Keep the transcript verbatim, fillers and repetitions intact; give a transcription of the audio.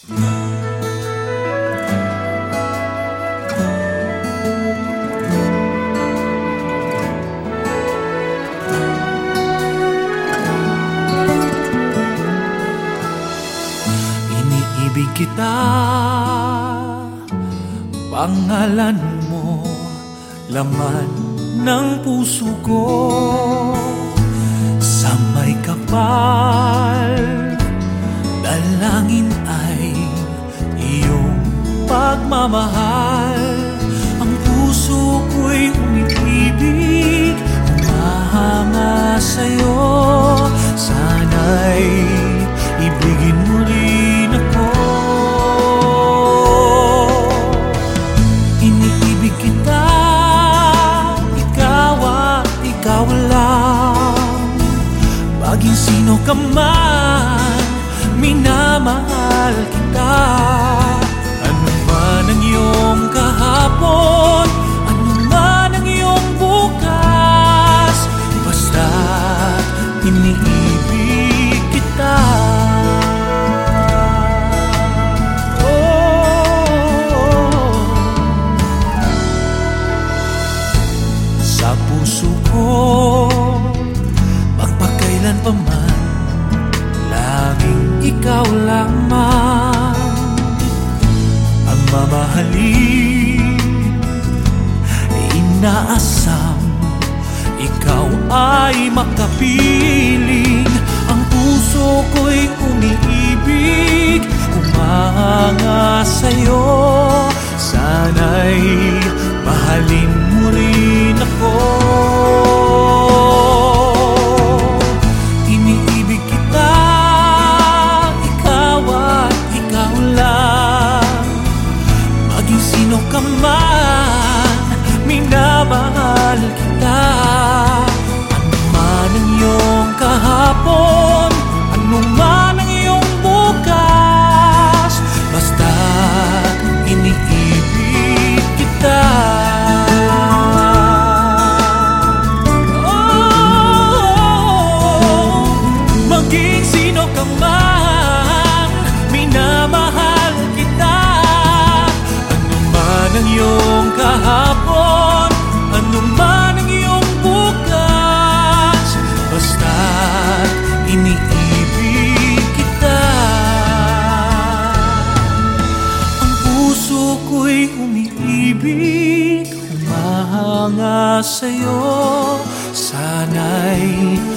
Iniibig kita, pangalan mo, laman ng puso ko. Sa may kapal, dalangin ay iyong pagmamahal. Ang puso ko'y umiibig, humahanga sa'yo. Sana'y ibigin mo rin ako. Iniibig kita, ikaw at ikaw lang. Maging sino ka man, minamahal kita. Ano man ang iyong kahapon, ano man ang iyong bukas, basta't iniibig kita. Oh, sa puso ko, magpakailan pa man, laging ikaw lamang ang mamahalin. Inaasam, ikaw ay makapiling. Ang puso ko'y umiibig, humahanga sa'yo. Sana'y mahalin mo rin ako. Iniibig kita, ikaw at ikaw lang. Maging sino ka man, minamahal kita. Ano man ang iyong kahapon, ano man ang iyong bukas, basta't iniibig kita. Oh, maging sino ka man, minamahal kita. Ano man ang iyong kahapon, ano man ang iyong bukas, basta't iniibig kita. Ang puso ko'y umiibig, humahanga sa'yo. Sana'y